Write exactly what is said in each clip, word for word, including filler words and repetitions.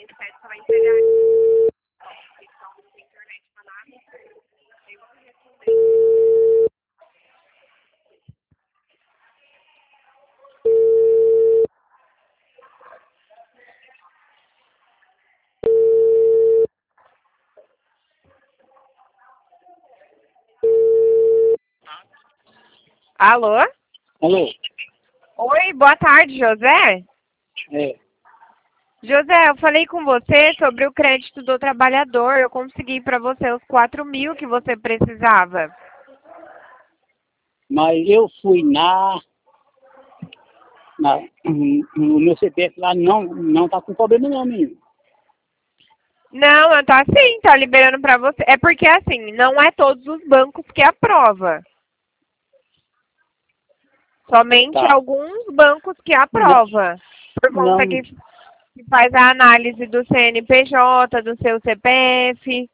Alô? Alô? Oi, boa tarde, José. É. José, eu falei com você sobre o crédito do trabalhador. Eu consegui para você os quatro mil que você precisava. Mas eu fui na... na o meu C P F lá não, não tá com problema não, menino. Não, tá sim, tá liberando para você. É porque assim, não é todos os bancos que aprova. Somente Tá. alguns bancos que aprova. Por Não, conta que que faz a análise do C N P J, do seu C P F.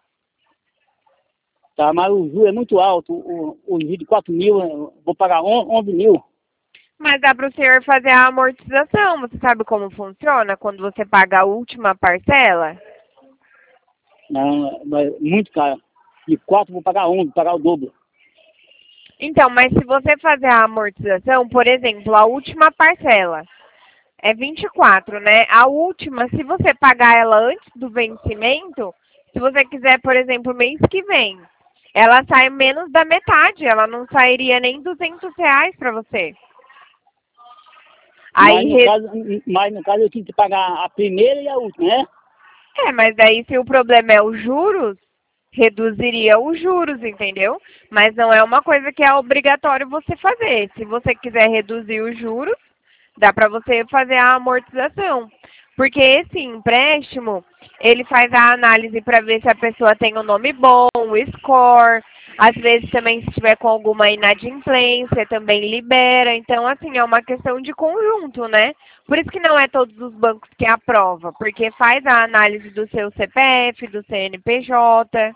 tá, mas o juro é muito alto. O, o juro de quatro mil, eu vou pagar onze mil. Mas dá para o senhor fazer a amortização. Você sabe como funciona quando você paga a última parcela? Não, mas muito caro. De quatro vou pagar onze, vou pagar o dobro. Então, mas se você fazer a amortização, por exemplo, a última parcela é vinte e quatro, né? A última, se você pagar ela antes do vencimento, se você quiser, por exemplo, mês que vem, ela sai menos da metade, ela não sairia nem duzentos reais para você. Mas Aí, no, re- caso, mas no caso eu tinha que pagar a primeira e a última, né? é, mas daí se o problema é os juros, reduziria os juros, entendeu? Mas não é uma coisa que é obrigatório você fazer. Se você quiser reduzir os juros, dá para você fazer a amortização. Porque esse empréstimo, ele faz a análise para ver se a pessoa tem um nome bom, o score. Às vezes também se tiver com alguma inadimplência, também libera. Então, assim, é uma questão de conjunto, né? Por isso que não é todos os bancos que aprovam, porque faz a análise do seu C P F, do C N P J.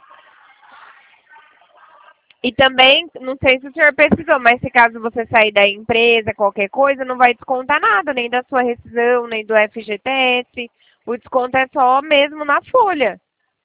E também, não sei se o senhor pesquisou, mas se caso você sair da empresa, qualquer coisa, não vai descontar nada, nem da sua rescisão, nem do F G T S. O desconto é só mesmo na folha.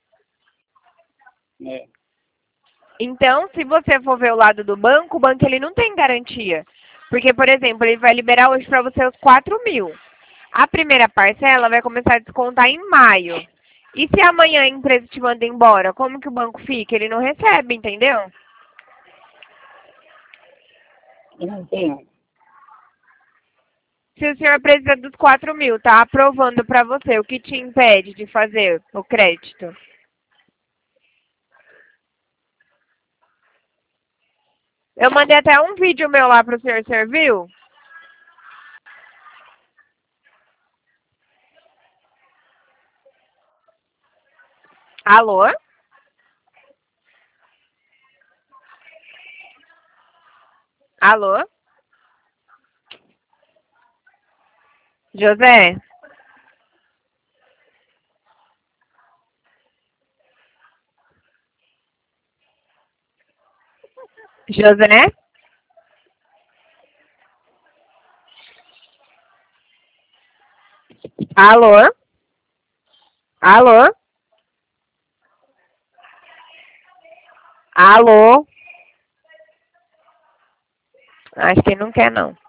É. Então, se você for ver o lado do banco, o banco ele não tem garantia. Porque, por exemplo, ele vai liberar hoje para você os quatro mil. A primeira parcela vai começar a descontar em maio. E se amanhã a empresa te manda embora, como que o banco fica? Ele não recebe, entendeu? Eu não tenho. Se o senhor precisa dos quatro mil, tá aprovando para você, o que te impede de fazer o crédito? Eu mandei até um vídeo meu lá pro senhor, o senhor viu? Alô? Alô? José? José? Alô? Alô? Alô? Acho que não quer não.